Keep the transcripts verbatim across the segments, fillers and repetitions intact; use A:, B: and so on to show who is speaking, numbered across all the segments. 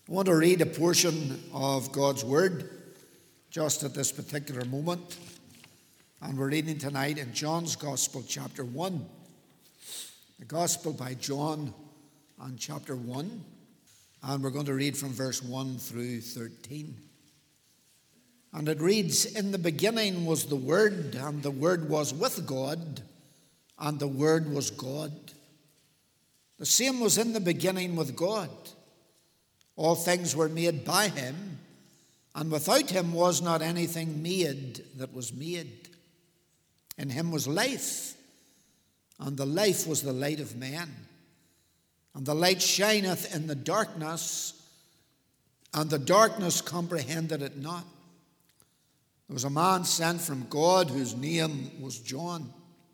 A: I want to read a portion of God's Word just at this particular moment. And we're reading tonight in John's Gospel, chapter one. The Gospel by John and chapter one. And we're going to read from verse one through thirteen. And it reads, "In the beginning was the Word, and the Word was with God, and the Word was God. The same was in the beginning with God. All things were made by him, and without him was not anything made that was made. In him was life, and the life was the light of men. And the light shineth in the darkness, and the darkness comprehended it not. There was a man sent from God whose name was John.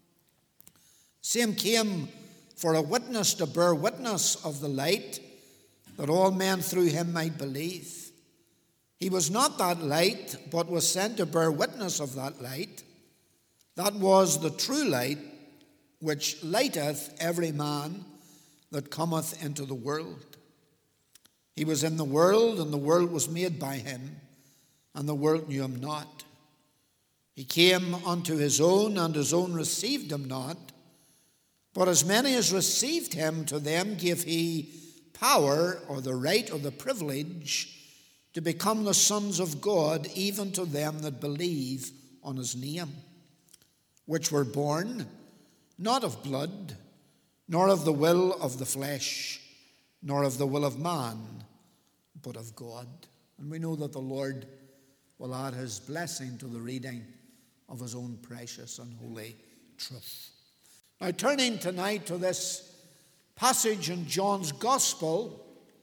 A: Same came for a witness to bear witness of the light, that all men through him might believe. He was not that light, but was sent to bear witness of that light. That was the true light, which lighteth every man that cometh into the world. He was in the world, and the world was made by him, and the world knew him not. He came unto his own, and his own received him not. But as many as received him, to them gave he power, or the right, or the privilege, to become the sons of God, even to them that believe on his name, which were born not of blood, nor of the will of the flesh, nor of the will of man, but of God." And we know that the Lord will add his blessing to the reading of his own precious and holy truth. Now, turning tonight to this passage in John's Gospel,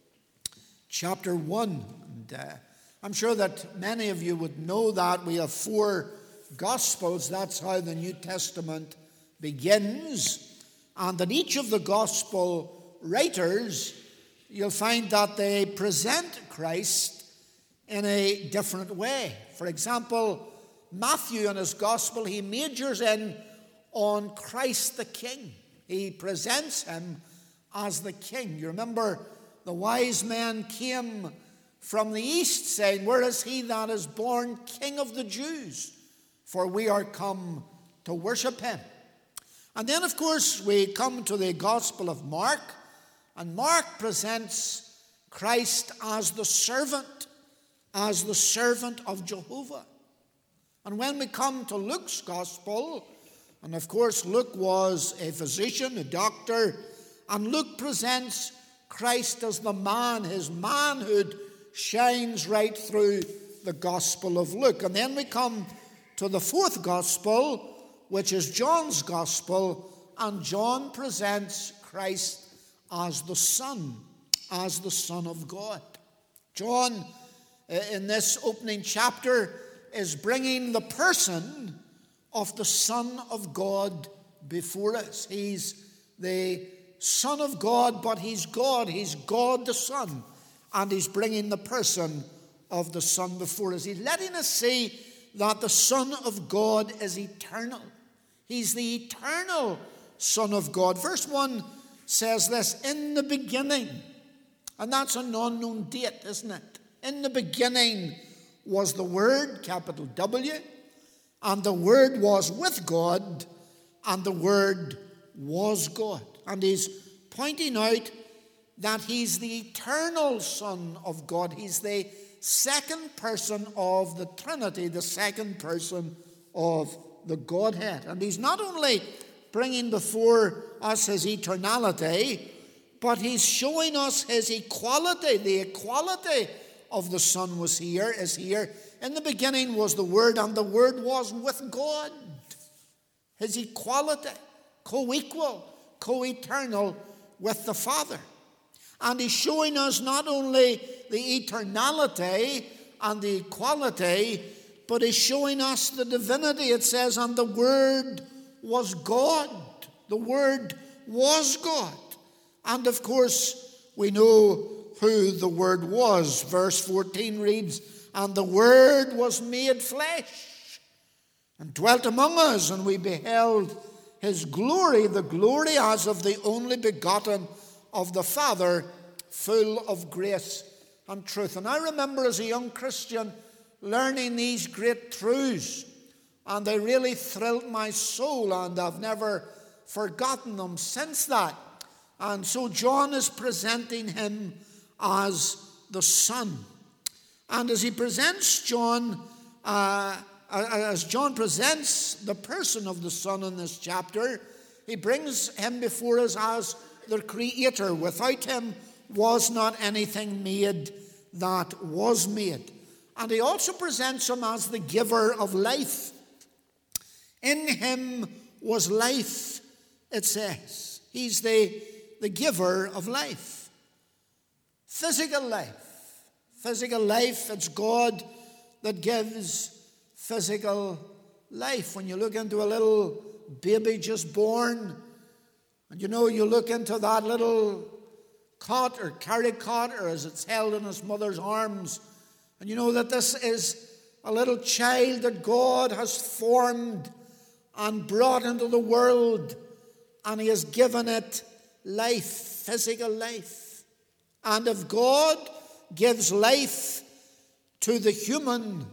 A: chapter one. And uh, I'm sure that many of you would know that we have four Gospels. That's how the New Testament begins. And in each of the Gospel writers, you'll find that they present Christ in a different way. For example, Matthew in his Gospel, he majors in on Christ the King. He presents him as the King. You remember the wise men came from the east saying, "Where is he that is born King of the Jews? For we are come to worship him." And then, of course, we come to the Gospel of Mark, and Mark presents Christ as the servant, as the servant of Jehovah. And when we come to Luke's Gospel, and of course Luke was a physician, a doctor, and Luke presents Christ as the man. His manhood shines right through the Gospel of Luke. And then we come to the fourth Gospel, which is John's Gospel, and John presents Christ as the Son, as the Son of God. John, in this opening chapter, is bringing the person of the Son of God before us. He's the Son of God, but he's God. He's God the Son. And he's bringing the person of the Son before us. He's letting us see that the Son of God is eternal. He's the eternal Son of God. Verse one says this, "In the beginning." And that's an unknown date, isn't it? In the beginning was the Word, capital W, and the Word was with God, and the Word was God. And he's pointing out that he's the eternal Son of God. He's the second person of the Trinity, the second person of the Godhead. And he's not only bringing before us his eternality, but he's showing us his equality. The equality of the Son was here, is here. In the beginning was the Word, and the Word was with God. His equality, co-equal, co-eternal with the Father. And he's showing us not only the eternality and the equality, but he's showing us the divinity. It says, "And the Word was God." The Word was God. And of course, we know who the Word was. Verse fourteen reads, "And the Word was made flesh, and dwelt among us, and we beheld his glory, the glory as of the only begotten of the Father, full of grace and truth. And I remember as a young Christian learning these great truths, and they really thrilled my soul, and I've never forgotten them since that. And so John is presenting him as the Son. And as he presents John, uh, as John presents the person of the Son in this chapter, he brings him before us as the Creator. Without him was not anything made that was made. And he also presents him as the giver of life. In him was life, it says. He's the, the giver of life. Physical life. Physical life, it's God that gives physical life. When you look into a little baby just born, and you know, you look into that little cot or carry cot, or as it's held in its mother's arms, and you know that this is a little child that God has formed and brought into the world, and he has given it life, physical life. And if God gives life to the human,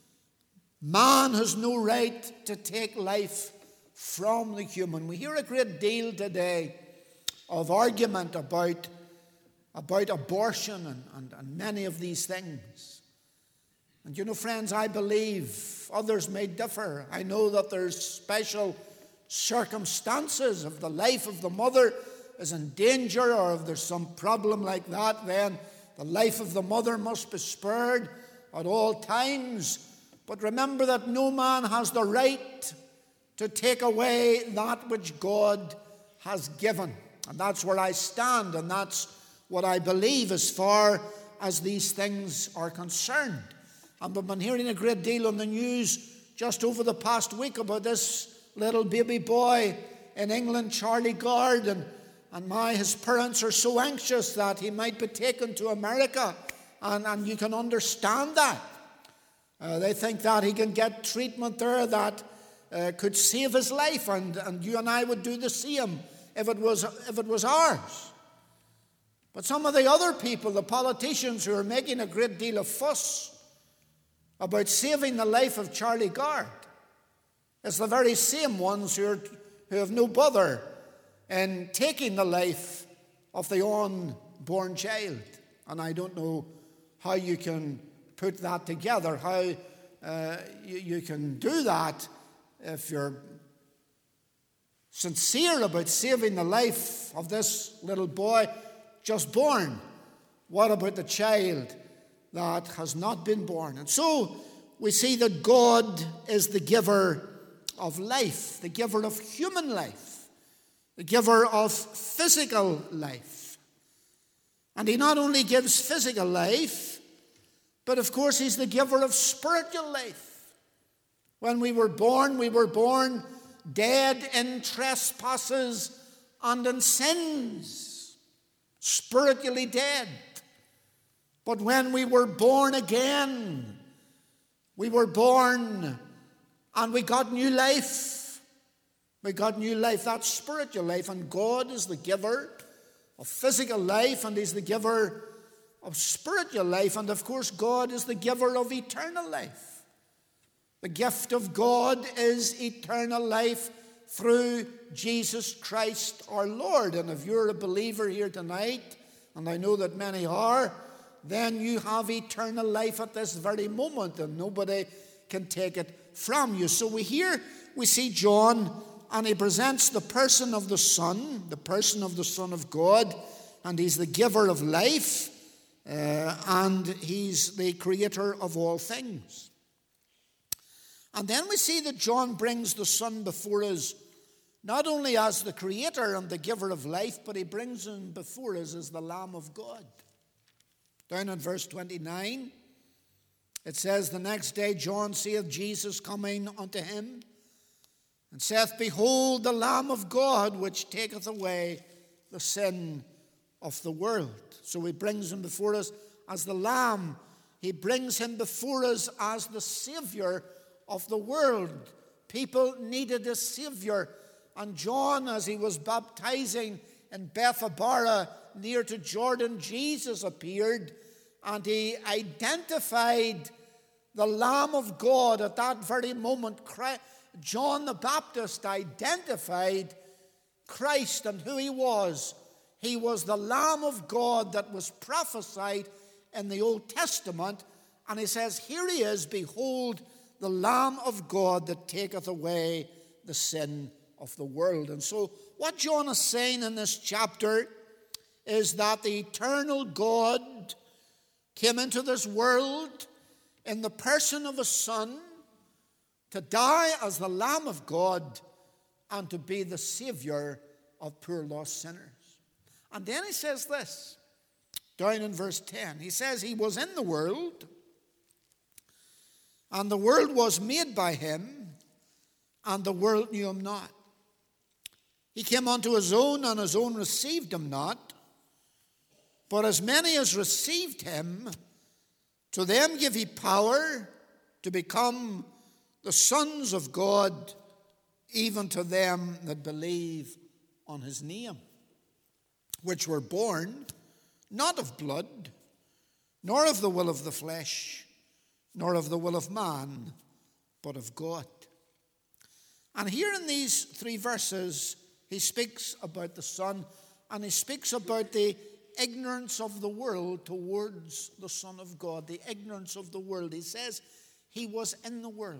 A: man has no right to take life from the human. We hear a great deal today of argument about, about abortion and, and, and many of these things. And you know, friends, I believe others may differ. I know that there's special circumstances. If the life of the mother is in danger, or if there's some problem like that, then the life of the mother must be spared at all times. But remember that no man has the right to take away that which God has given. And that's where I stand, and that's what I believe as far as these things are concerned. And we've been hearing a great deal on the news just over the past week about this little baby boy in England, Charlie Gard, and, and my, his parents are so anxious that he might be taken to America, and, and you can understand that. Uh, they think that he can get treatment there that uh, could save his life, and, and you and I would do the same if it was, if it was ours. But some of the other people, the politicians who are making a great deal of fuss about saving the life of Charlie Gard, it's the very same ones who, are, who have no bother in taking the life of the unborn child. And I don't know how you can put that together, how uh, you, you can do that if you're sincere about saving the life of this little boy just born. What about the child that has not been born? And so we see that God is the giver of life, the giver of human life, the giver of physical life. And he not only gives physical life, but of course he's the giver of spiritual life. When we were born, we were born dead in trespasses and in sins, spiritually dead. But when we were born again, we were born and we got new life. We got new life, that's spiritual life. And God is the giver of physical life, and he's the giver of spiritual life. And of course, God is the giver of eternal life. The gift of God is eternal life through Jesus Christ our Lord. And if you're a believer here tonight, and I know that many are, then you have eternal life at this very moment, and nobody can take it from you. So we hear, we see John, and he presents the person of the Son, the person of the Son of God, and he's the giver of life, uh, and he's the creator of all things. And then we see that John brings the Son before us, not only as the creator and the giver of life, but he brings him before us as the Lamb of God. Down in verse twenty-nine, it says, "The next day John seeth Jesus coming unto him, and saith, Behold, the Lamb of God, which taketh away the sin of the world." So he brings him before us as the Lamb. He brings him before us as the Savior of the world. People needed a Savior. And John, as he was baptizing in Bethabara, near to Jordan, Jesus appeared, and he identified the Lamb of God at that very moment. John the Baptist identified Christ and who he was. He was the Lamb of God that was prophesied in the Old Testament. And he says, here he is, behold, the Lamb of God that taketh away the sin of the world. And so what John is saying in this chapter is that the eternal God came into this world in the person of a Son to die as the Lamb of God and to be the Savior of poor lost sinners. And then he says this, down in verse ten. He says, he was in the world, and the world was made by him, and the world knew him not. He came unto his own, and his own received him not. But as many as received him, to them give he power to become the sons of God, even to them that believe on his name, which were born not of blood, nor of the will of the flesh, nor of the will of man, but of God. And here in these three verses, he speaks about the Son, and he speaks about the ignorance of the world towards the Son of God, the ignorance of the world. He says he was in the world.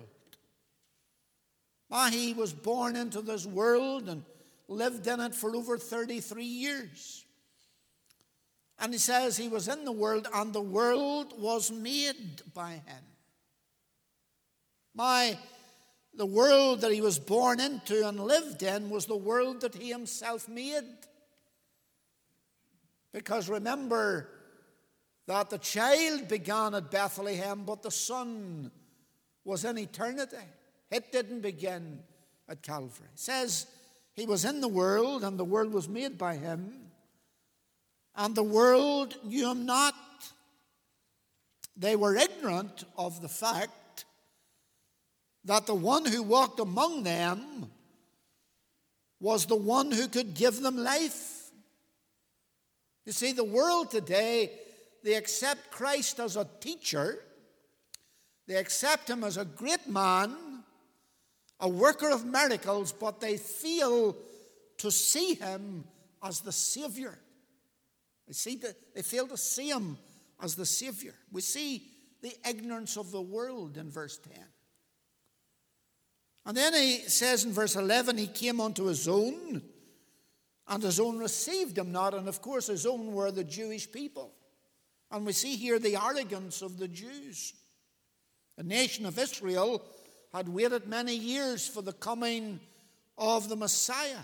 A: Ah, he was born into this world and lived in it for over thirty-three years. And he says he was in the world, and the world was made by him. My, the world that he was born into and lived in was the world that he himself made. Because remember that the child began at Bethlehem, but the Son was in eternity. It didn't begin at Calvary. It says he was in the world, and the world was made by him, and the world knew him not. They were ignorant of the fact that the one who walked among them was the one who could give them life. You see, the world today, they accept Christ as a teacher. They accept him as a great man, a worker of miracles, but they fail to see him as the Savior. They, see the, they fail to see him as the Savior. We see the ignorance of the world in verse ten. And then he says in verse eleven, he came unto his own, and his own received him not. And of course, his own were the Jewish people. And we see here the arrogance of the Jews. The nation of Israel had waited many years for the coming of the Messiah.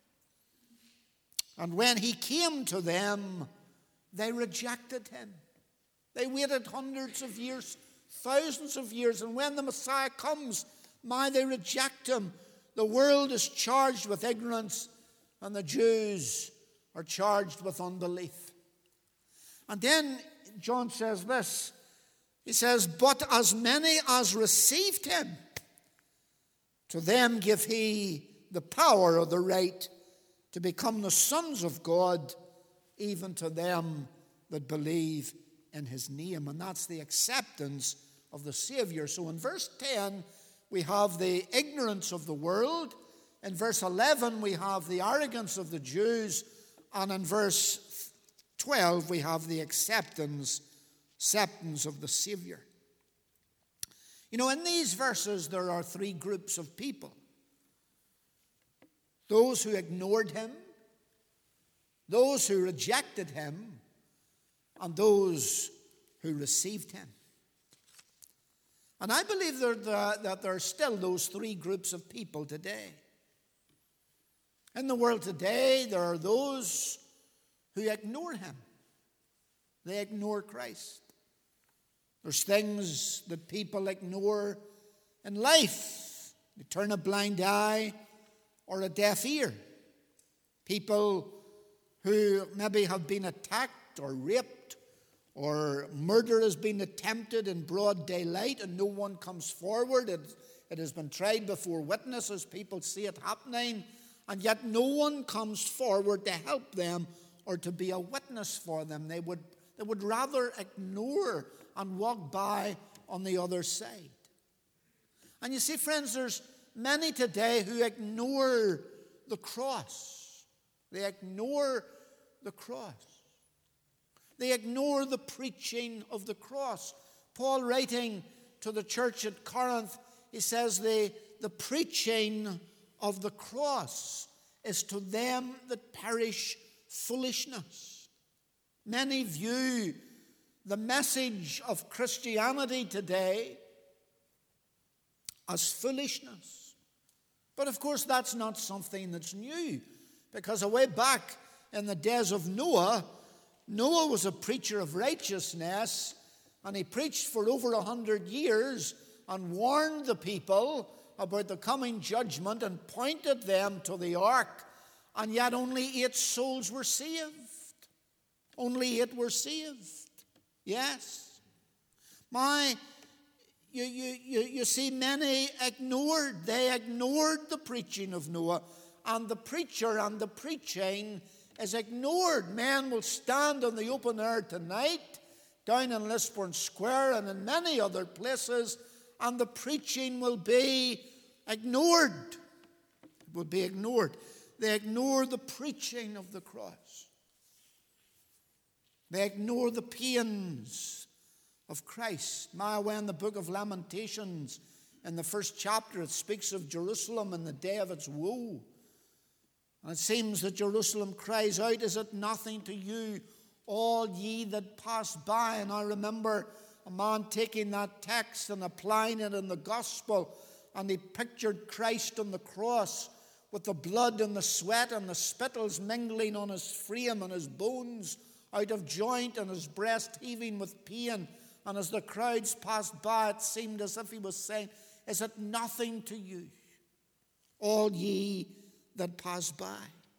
A: And when he came to them, they rejected him. They waited hundreds of years, thousands of years, and when the Messiah comes, my, they reject him. The world is charged with ignorance, and the Jews are charged with unbelief. And then John says this. He says, but as many as received him, to them give he the power or the right to become the sons of God, even to them that believe in his name. And that's the acceptance of the Savior. So in verse ten, we have the ignorance of the world. In verse eleven, we have the arrogance of the Jews. And in verse twelve, we have the acceptance, acceptance of the Savior. You know, in these verses, there are three groups of people. Those who ignored him, those who rejected him, and those who received him. And I believe that there, that there are still those three groups of people today. In the world today, there are those who ignore him. They ignore Christ. There's things that people ignore in life. They turn a blind eye or a deaf ear. People who maybe have been attacked or raped, or murder has been attempted in broad daylight and no one comes forward. It, it has been tried before witnesses. People see it happening, and yet no one comes forward to help them or to be a witness for them. They would, They would rather ignore and walk by on the other side. And you see, friends, there's many today who ignore the cross. They ignore the cross. They ignore the preaching of the cross. Paul, writing to the church at Corinth, he says the, the preaching of the cross is to them that perish foolishness. Many view the message of Christianity today as foolishness. But of course that's not something that's new, because away back in the days of Noah, Noah was a preacher of righteousness, and he preached for over a hundred years and warned the people about the coming judgment and pointed them to the ark, and yet only eight souls were saved. Only eight were saved. Yes. My, you, you, you, you see, many ignored. They ignored the preaching of Noah, and the preacher and the preaching is ignored. Men will stand on the open air tonight, down in Lisburn Square and in many other places, and the preaching will be ignored. It will be ignored. They ignore the preaching of the cross. They ignore the pains of Christ. Now, when the book of Lamentations, in the first chapter, it speaks of Jerusalem in the day of its woe. And it seems that Jerusalem cries out, "Is it nothing to you, all ye that pass by?" And I remember a man taking that text and applying it in the gospel, and he pictured Christ on the cross with the blood and the sweat and the spittles mingling on his frame and his bones out of joint and his breast heaving with pain. And as the crowds passed by, it seemed as if he was saying, "Is it nothing to you, all ye that pass by?"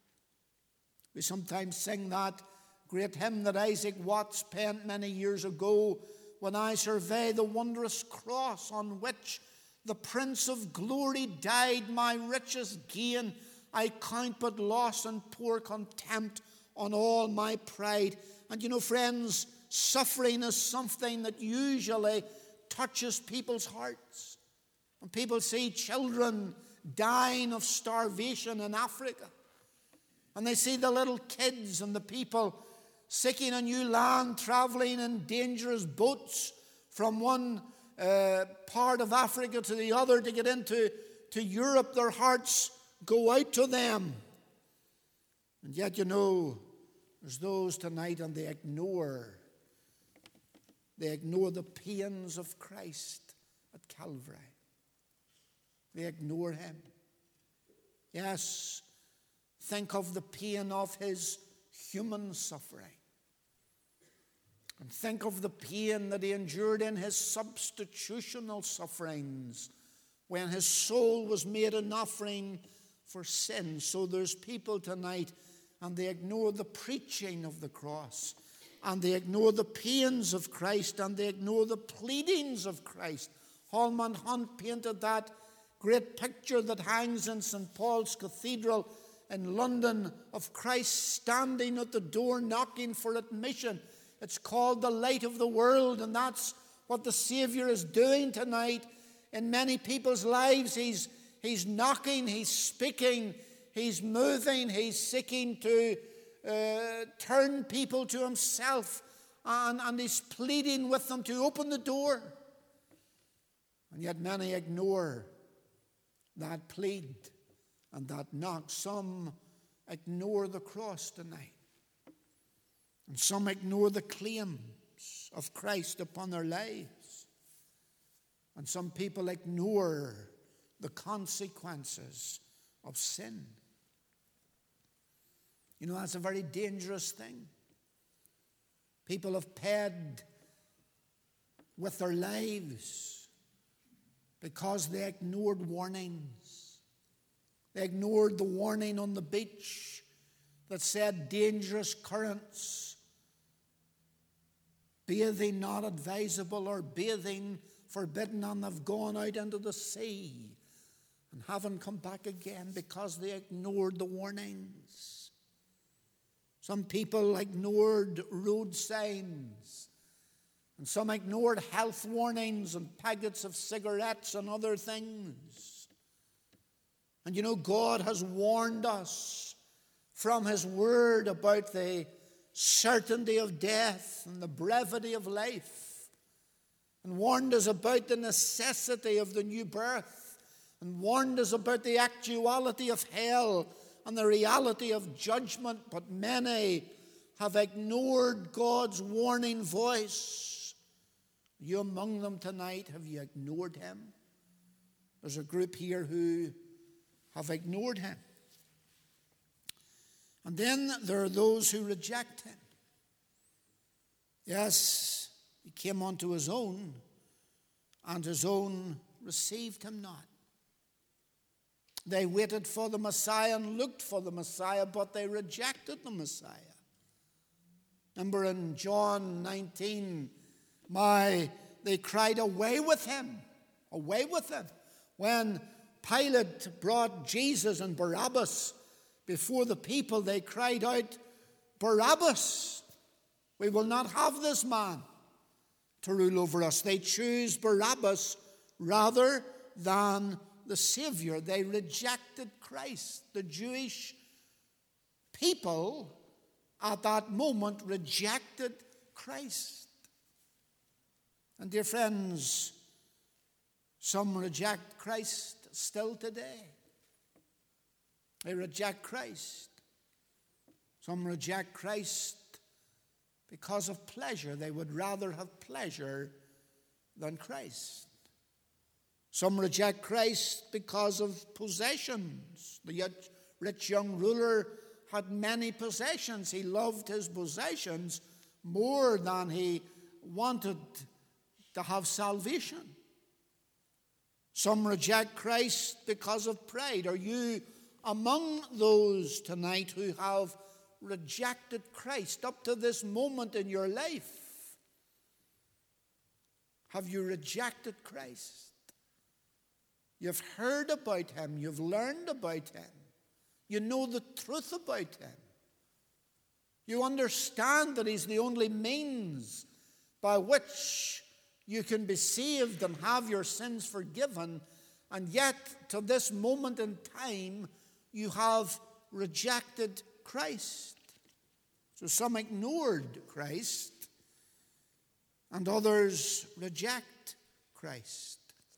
A: We sometimes sing that great hymn that Isaac Watts penned many years ago, "When I survey the wondrous cross on which the Prince of Glory died, my richest gain I count but loss and pour contempt on all my pride." And you know, friends, suffering is something that usually touches people's hearts. When people see children dying of starvation in Africa, and they see the little kids and the people seeking a new land, traveling in dangerous boats from one uh, part of Africa to the other to get into to Europe, their hearts go out to them. And yet, you know, there's those tonight, and they ignore, they ignore the pains of Christ at Calvary. They ignore him. Yes, think of the pain of his human suffering. And think of the pain that he endured in his substitutional sufferings when his soul was made an offering for sin. So there's people tonight, and they ignore the preaching of the cross, and they ignore the pains of Christ, and they ignore the pleadings of Christ. Holman Hunt painted that great picture that hangs in Saint Paul's Cathedral in London of Christ standing at the door knocking for admission. It's called the light of the world, and that's what the Savior is doing tonight in many people's lives. He's, he's knocking, he's speaking, he's moving, he's seeking to uh, turn people to himself, and, and he's pleading with them to open the door. And yet many ignore that plead and that knock. Some ignore the cross tonight. And some ignore the claims of Christ upon their lives. And some people ignore the consequences of sin. You know, that's a very dangerous thing. People have paid with their lives because they ignored warnings. They ignored the warning on the beach that said dangerous currents, bathing not advisable, or bathing forbidden, and they've gone out into the sea and haven't come back again because they ignored the warnings. Some people ignored road signs, and some ignored health warnings and packets of cigarettes and other things. And you know, God has warned us from His Word about the certainty of death and the brevity of life, and warned us about the necessity of the new birth, and warned us about the actuality of hell and the reality of judgment. But many have ignored God's warning voice. Are you among them tonight? Have you ignored Him? There's a group here who have ignored Him. And then there are those who reject Him. Yes, He came unto His own, and His own received Him not. They waited for the Messiah and looked for the Messiah, but they rejected the Messiah. Remember in John nineteen, my, they cried, "Away with Him, away with Him." When Pilate brought Jesus and Barabbas before the people, they cried out, "Barabbas, we will not have this man to rule over us." They choose Barabbas rather than the Savior. They rejected Christ. The Jewish people at that moment rejected Christ. And dear friends, some reject Christ still today. They reject Christ. Some reject Christ because of pleasure. They would rather have pleasure than Christ. Some reject Christ because of possessions. The rich young ruler had many possessions. He loved his possessions more than he wanted to have salvation. Some reject Christ because of pride. Are you among those tonight who have rejected Christ up to this moment in your life? Have you rejected Christ? You've heard about Him. You've learned about Him. You know the truth about Him. You understand that He's the only means by which you can be saved and have your sins forgiven. And yet, to this moment in time, you have rejected Christ. So some ignored Christ, and others reject Christ.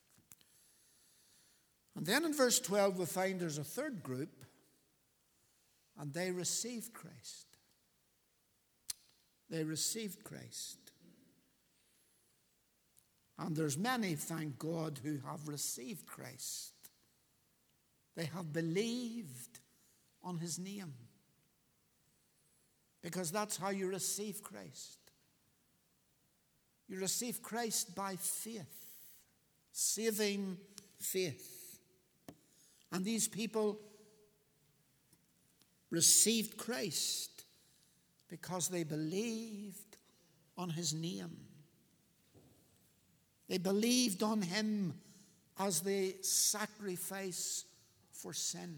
A: And then in verse twelve we find there's a third group, and they received Christ. They received Christ. And there's many, thank God, who have received Christ. They have believed on His name. Because that's how you receive Christ. You receive Christ by faith, saving faith. And these people received Christ because they believed on His name. They believed on Him as the sacrifice for sin.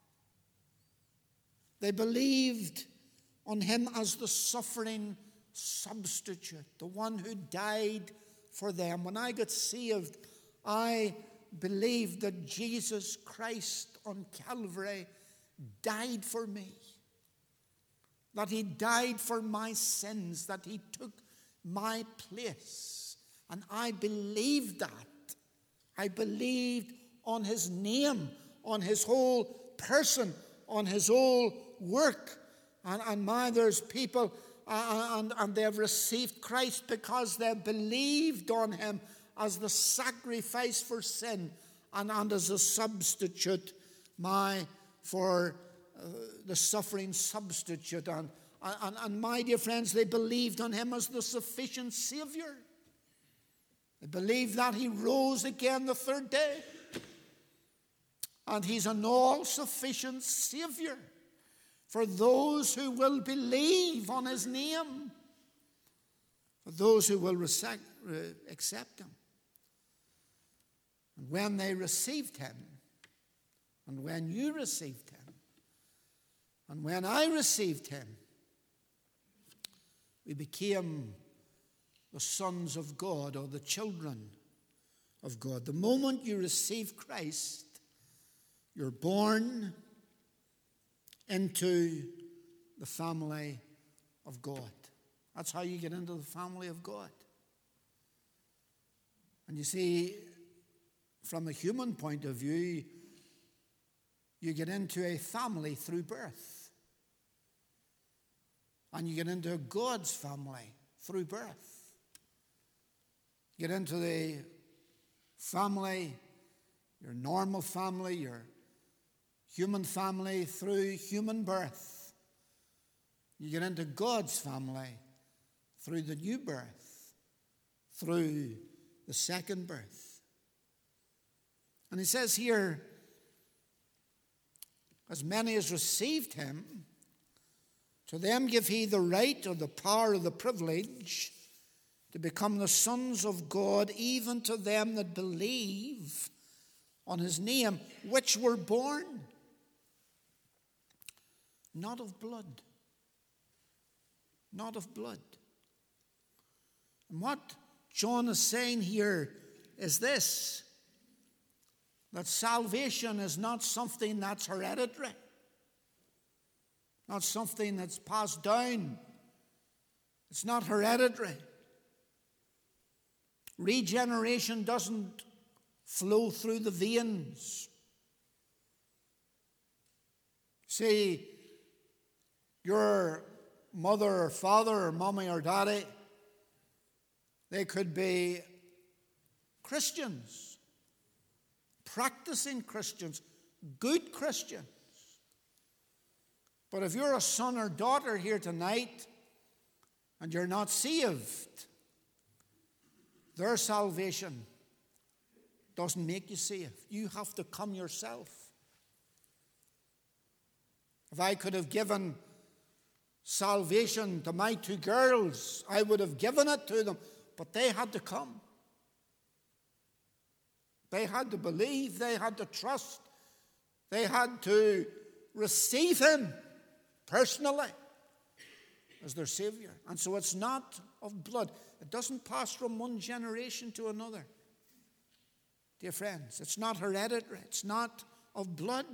A: They believed on Him as the suffering substitute, the one who died for them. When I got saved, I believed that Jesus Christ on Calvary died for me, that He died for my sins, that He took my place. And I believed that. I believed on His name, on His whole person, on His whole work. And, and my, there's people, uh, and, and they have received Christ because they believed on Him as the sacrifice for sin and, and as a substitute, my, for uh, the suffering substitute. And, and, and my dear friends, they believed on Him as the sufficient Savior. They believed that He rose again the third day. And He's an all-sufficient Savior for those who will believe on His name, for those who will rec- accept Him. And when they received Him, and when you received Him, and when I received Him, We became the sons of God, or the children of God. The moment you receive Christ, you're born into the family of God. That's how you get into the family of God. And you see, from a human point of view, you get into a family through birth. And you get into God's family through birth. You get into the family, your normal family, your human family through human birth. You get into God's family through the new birth, through the second birth. And he says here, as many as received him, to them give he the right or the power or the privilege to become the sons of God, even to them that believe on his name, which were born not of blood. Not of blood. And what John is saying here is this, that salvation is not something that's hereditary, not something that's passed down. It's not hereditary. Regeneration doesn't flow through the veins. See, your mother or father or mommy or daddy, they could be Christians, practicing Christians, good Christians. But if you're a son or daughter here tonight and you're not saved, their salvation doesn't make you saved. You have to come yourself. If I could have given salvation to my two girls, I would have given it to them, but they had to come. They had to believe, they had to trust, they had to receive him personally as their Savior. And so it's not of blood. It doesn't pass from one generation to another. Dear friends, it's not hereditary. It's not of blood.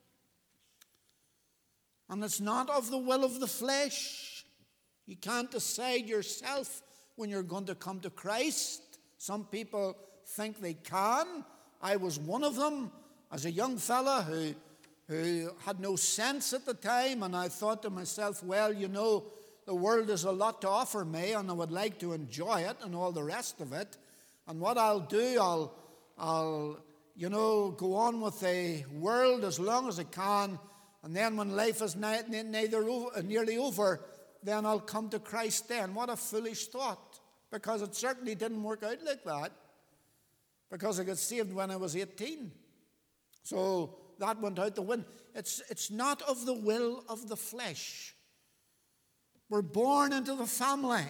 A: And it's not of the will of the flesh. You can't decide yourself when you're going to come to Christ. Some people think they can. I was one of them as a young fella who, who had no sense at the time, and I thought to myself, well, you know, the world has a lot to offer me, and I would like to enjoy it and all the rest of it. And what I'll do, I'll, I'll, you know, go on with the world as long as I can, and then when life is ni- neither over, nearly over, then I'll come to Christ then. What a foolish thought, because it certainly didn't work out like that, because I got saved when I was eighteen. So that went out the window. It's, it's not of the will of the flesh. We're born into the family.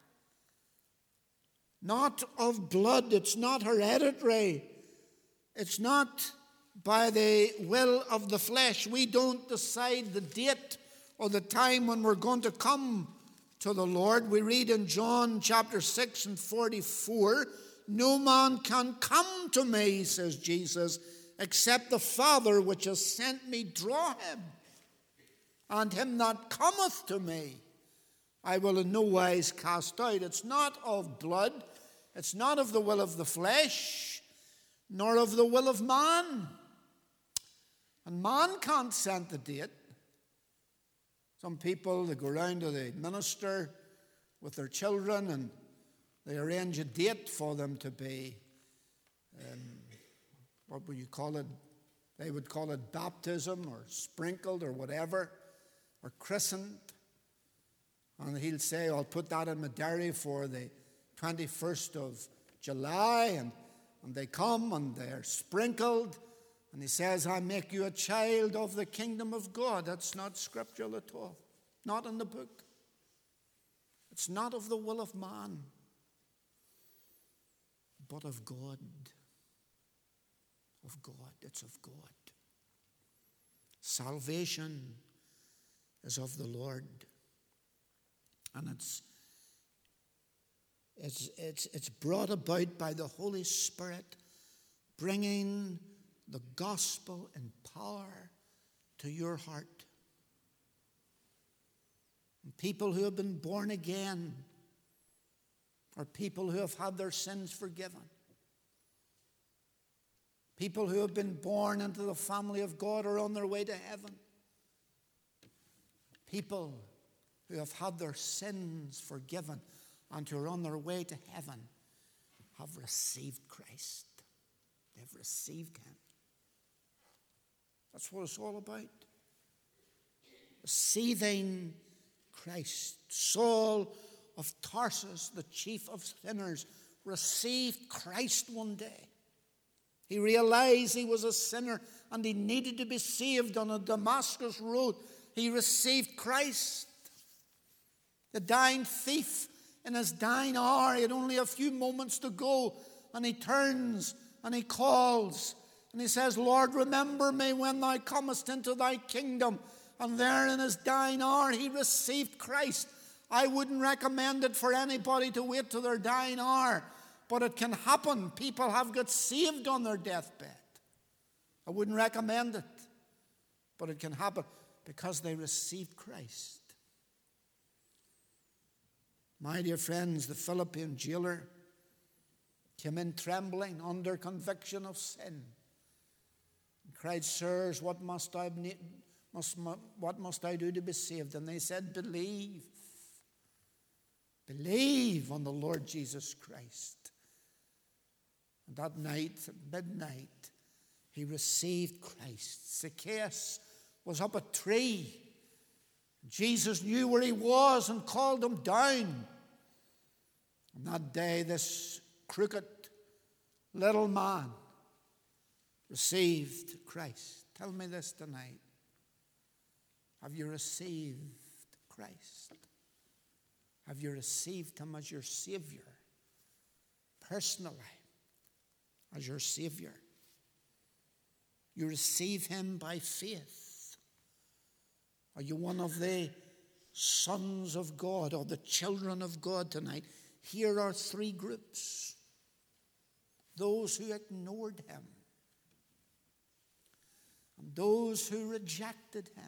A: Not of blood. It's not hereditary. It's not by the will of the flesh. We don't decide the date or the time when we're going to come to the Lord. We read in John chapter six and forty-four, no man can come to me, says Jesus, except the Father which has sent me draw him. And him that cometh to me, I will in no wise cast out. It's not of blood. It's not of the will of the flesh, nor of the will of man. And man can't set the date. Some people, they go around to the minister with their children and they arrange a date for them to be, um, what would you call it? They would call it baptism or sprinkled or whatever, or christened. And he'll say, I'll put that in my diary for the twenty-first of July. And, and they come and they're sprinkled. And he says, I make you a child of the kingdom of God. That's not scriptural at all. Not in the book. It's not of the will of man, but of God. Of God. It's of God. Salvation is of the Lord. And it's It's, it's, it's brought about by the Holy Spirit bringing the gospel in power to your heart. And people who have been born again are people who have had their sins forgiven. People who have been born into the family of God are on their way to heaven. People who have had their sins forgiven and who are on their way to heaven have received Christ. They've received him. That's what it's all about. Receiving Christ. Saul of Tarsus, the chief of sinners, received Christ one day. He realized he was a sinner and he needed to be saved on a Damascus road. He received Christ. The dying thief, in his dying hour, he had only a few moments to go, and he turns and he calls and he says, Lord, remember me when thou comest into thy kingdom. And there in his dying hour he received Christ. I wouldn't recommend it for anybody to wait till their dying hour, but it can happen. People have got saved on their deathbed. I wouldn't recommend it, but it can happen because they received Christ. My dear friends, the Philippian jailer came in trembling under conviction of sin and cried, Sirs, what must I must, what must I do to be saved? And they said, Believe. Believe on the Lord Jesus Christ. And that night, at midnight, he received Christ. Zacchaeus was up a tree. Jesus knew where he was and called him down. And that day, this crooked little man received Christ. Tell me this tonight. Have you received Christ? Have you received him as your Savior? Personally, as your Savior. You receive him by faith. Are you one of the sons of God or the children of God tonight? Here are three groups. Those who ignored him. And those who rejected him.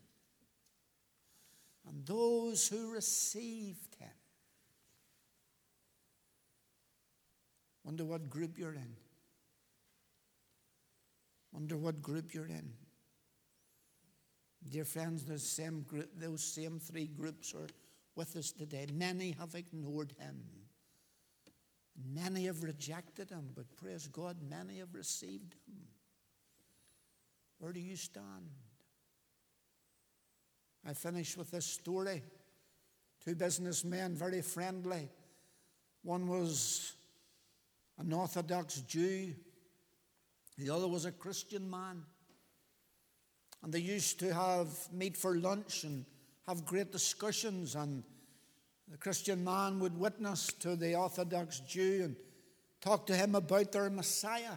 A: And those who received him. Wonder what group you're in. Wonder what group you're in. Dear friends, those same, group, those same three groups are with us today. Many have ignored him. Many have rejected him, but praise God, many have received him. Where do you stand? I finish with this story. Two businessmen, very friendly. One was an Orthodox Jew. The other was a Christian man. And they used to have meet for lunch and have great discussions. And the Christian man would witness to the Orthodox Jew and talk to him about their Messiah.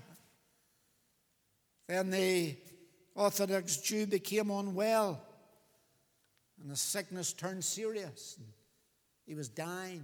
A: Then the Orthodox Jew became unwell. And the sickness turned serious. And he was dying.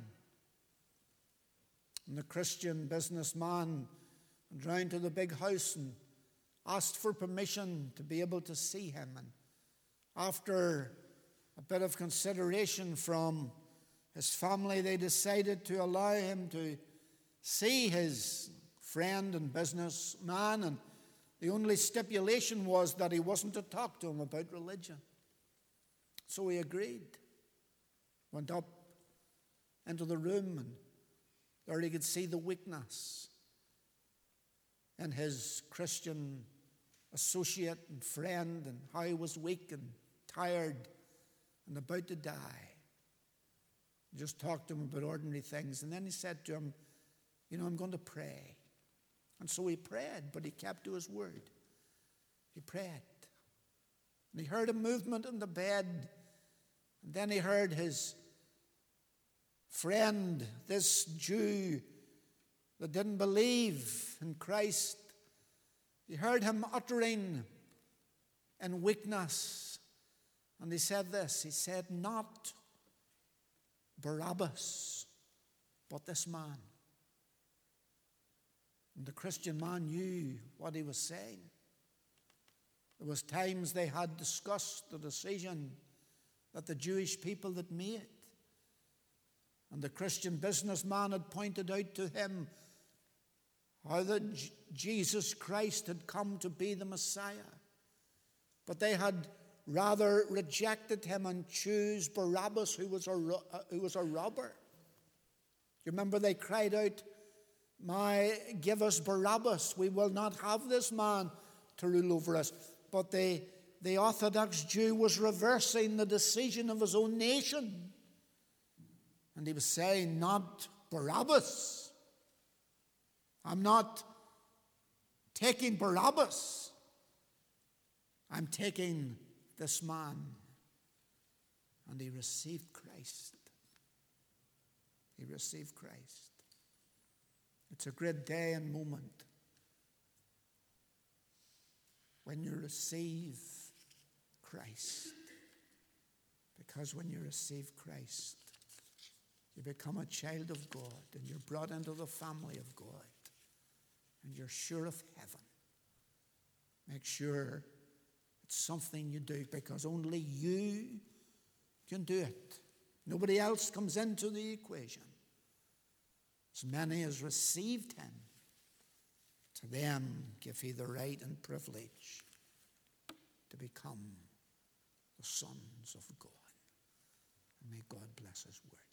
A: And the Christian businessman went round to the big house and asked for permission to be able to see him. And after a bit of consideration from his family, they decided to allow him to see his friend and businessman. And the only stipulation was that he wasn't to talk to him about religion. So he agreed. Went up into the room, and there he could see the weakness in his Christian associate and friend, and how he was weak and tired and about to die. He just talked to him about ordinary things. And then he said to him, you know, I'm going to pray. And so he prayed, but he kept to his word. He prayed. And he heard a movement in the bed. And then he heard his friend, this Jew that didn't believe in Christ, he heard him uttering in weakness. And he said this, he said, not Barabbas, but this man. And the Christian man knew what he was saying. There was times they had discussed the decision that the Jewish people had made. And the Christian businessman had pointed out to him how that J- Jesus Christ had come to be the Messiah. But they had rather rejected him and chose Barabbas, who was a, ro- uh, who was a robber. You remember they cried out, "My, give us Barabbas. We will not have this man to rule over us." But the, the Orthodox Jew was reversing the decision of his own nation. And he was saying, "Not Barabbas. I'm not taking Barabbas. I'm taking this man." And he received Christ. He received Christ. It's a great day and moment when you receive Christ. Because when you receive Christ, you become a child of God, and you're brought into the family of God, and you're sure of heaven. Make sure it's something you do, because only you can do it. Nobody else comes into the equation. As many as received him, to them give he the right and privilege to become the sons of God. And may God bless his word.